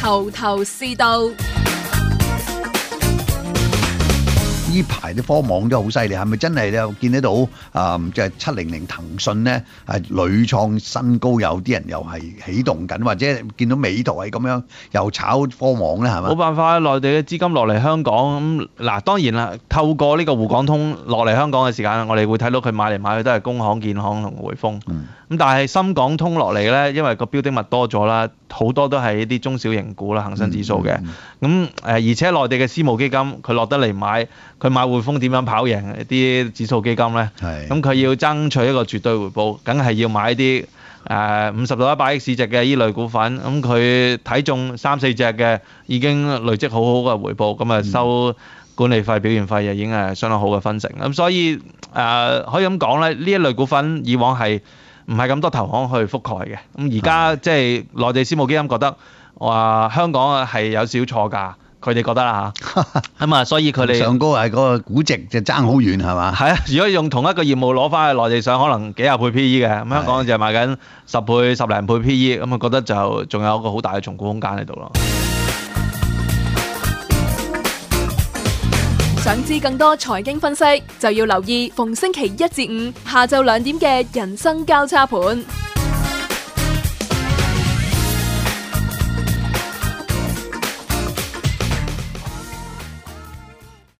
頭頭是道。 呢排啲科網都好犀利，係咪真係你又見得到即係700騰訊咧係屢創新高，有啲人又係起動緊，或者見到美圖係咁樣又炒科網咧，係嘛？ 冇辦法，內地嘅資金落嚟香港咁嗱，當然啦，透過呢個滬港通落嚟香港嘅時間，我哋會睇到佢買嚟買去都係工行、建行同匯豐。咁但係深港通落嚟咧，因為個標的物多咗啦，好多都係一啲中小型股啦，恒生指數嘅。而且內地嘅私募基金佢落得嚟買，佢買匯豐點樣跑贏啲指數基金咧？咁佢要爭取一個絕對回報，梗係要買啲50到100億市值嘅依類股份。咁佢睇中3-4隻嘅已經累積好好嘅回報，咁啊收管理費、表現費又已經係相當好嘅分成。咁所以可以咁講咧，呢一類股份以往係唔係咁多投行去覆蓋嘅。咁而家即係內地私募基金覺得話香港係有少錯價，佢哋覺得啦嚇。咁啊，所以佢哋上高係嗰個估值就爭好遠係嘛？ 係啊，如果用同一個業務攞翻去內地上，可能幾廿倍 PE 嘅，咁香港就係賣緊10倍、10零倍 PE， 咁啊覺得就仲有一個好大嘅重估空間喺度咯。 想知更多財經分析，就要留意逢星期1至5下晝2點嘅人生交叉盤。